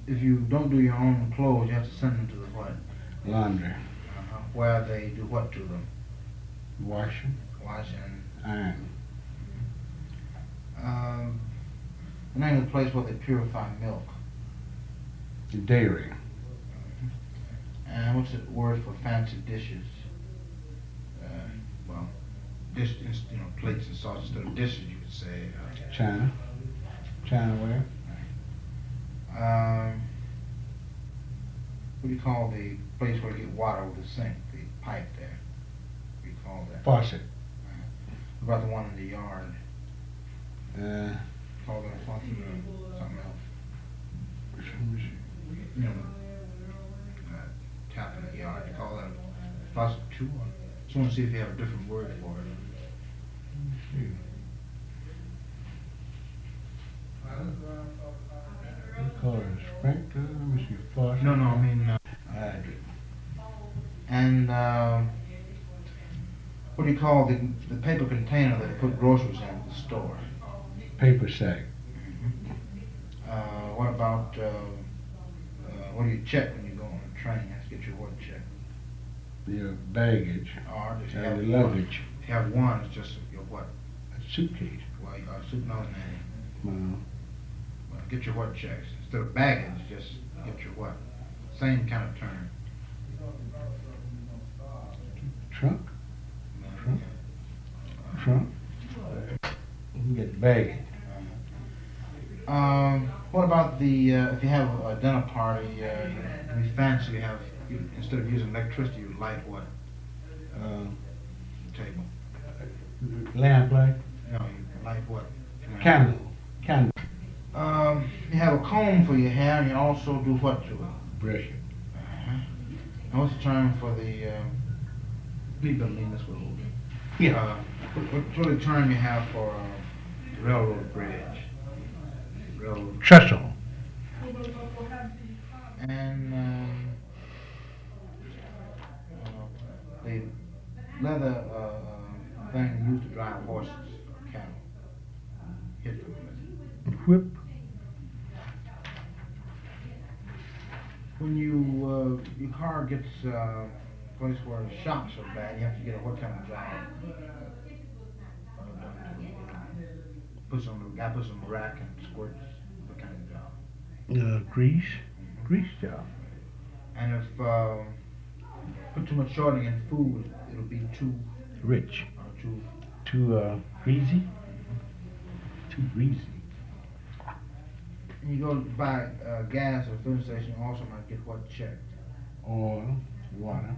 if you don't do your own clothes, you have to send them to the what? Laundry. Where they do what to them? Washing. Washing. Iron. The name of the place where they purify milk. Dairy. And what's the word for fancy dishes? Well, dish, plates and saucers instead of dishes, you could say. China. Chinaware. What do you call the place where you get water with the sink, the pipe there? What do you call that? Faucet. What about the one in the yard? Call that a faucet or something else? You know, tap in the yard. You call that a faucet too? I just want to see if you have a different word for it. Call it a sprinkler. Let me see. Faucet. No, I mean. And what do you call the paper container that you put groceries in at the store? Paper sack. What about what do you check when you go on a train? You have to get your what check? Your baggage. Or if you And have the luggage. If you have one, it's just your what? A suitcase. Well, you got a suit nose name. Well, get your what checks. Instead of baggage, just get your what? Same kind of term. Trunk. Trunk. You can get baggage. What about the if you have a dinner party, you fancy, instead of using electricity, you light what? Table. Lamp light. No, you light what? Candle. Candle. You have a comb for your hair, and you also do what to it? Brush it. Now what's the term for the? Please don't lean this way a little bit. Yeah. What's the term you have for railroad bridge? Railroad. Trestle. And the leather thing used to drive horses or cattle. Hit them with. Whip. When your car gets a place where the shocks are bad, you have to get a what kind of job? Puts on the rack and squirts. What kind of job? Grease. Grease job. And if put too much shortening in food, it'll be too Rich. Too greasy. Too greasy. And you go to buy gas at a filling station, you also might get what checked? Oil. Water.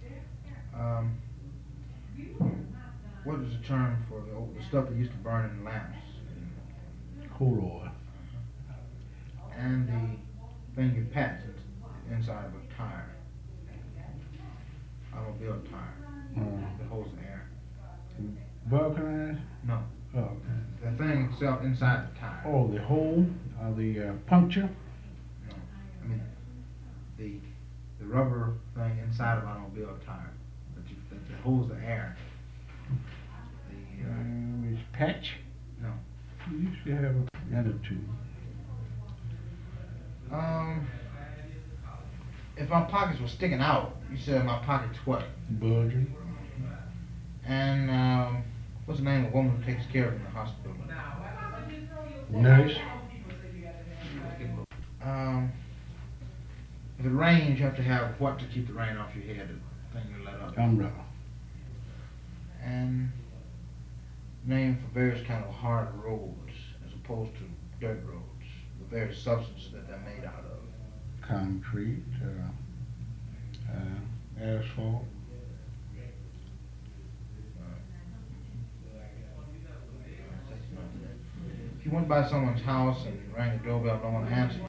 What is the term for the stuff that used to burn in lamps? Coal oil. And the thing you pat inside of a tire, automobile tire, that holds the air. Vulcanized? No. Oh, okay. The thing itself inside the tire. Oh, the hole, the puncture. No, I mean the rubber thing inside of an automobile tire that holds the air. It's patch. No. We used to have an attitude. If my pockets were sticking out, you said my pockets what? Bulging. And what's the name of the woman who takes care of you in the hospital? Nurse. If it rains, you have to have what to keep the rain off your head? The thing you let up. Umbrella. And name for various kind of hard roads as opposed to dirt roads. The various substances that they're made out of. Concrete. Asphalt. If you went by someone's house and rang the doorbell, no one answered,